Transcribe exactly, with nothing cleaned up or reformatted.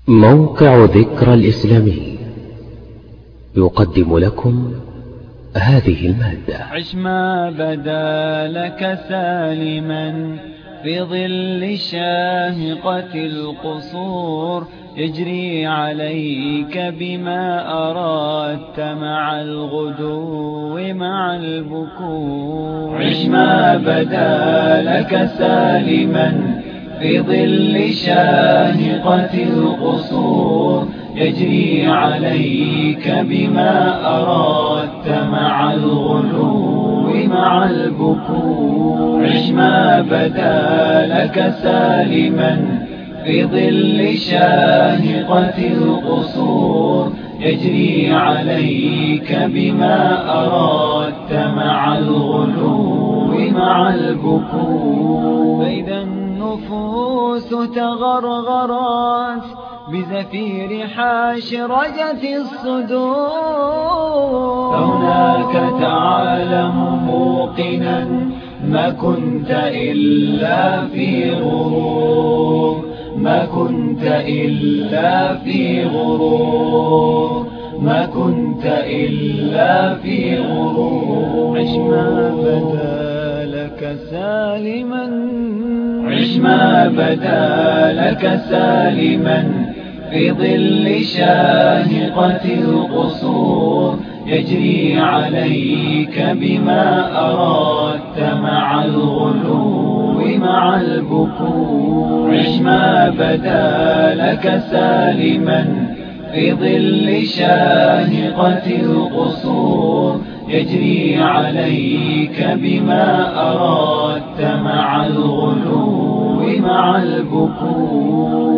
موقع ذكرى الإسلامي يقدم لكم هذه المادة. عش ما بدا لك سالما في ظل شاهقة القصور، يجري عليك بما أردت مع الغدو مع البكور. عش ما بدا لك سالما في ظل شاهقة القصور، يجري عليك بما أردت مع الغلو مع البكور. عش ما بدا لك سالما في ظل شاهقة القصور، يجري عليك بما أردت مع الغلو مع البكور. فإذا النفوس تغرغرت بزفير حاشرجة الصدور، فهناك تعلم موقنا ما كنت إلا في غرور، ما كنت إلا في غرور، ما كنت إلا في غرور. عش ما بدا لك سالما، عش ما بدا لك سالما في ظل شاهقة القصور، يجري عليك بما أردت مع الغلو مع البكور. عش ما بدا لك سالما في ظل شاهقة القصور، يجري عليك بما أردت مع الغلو مع البكور.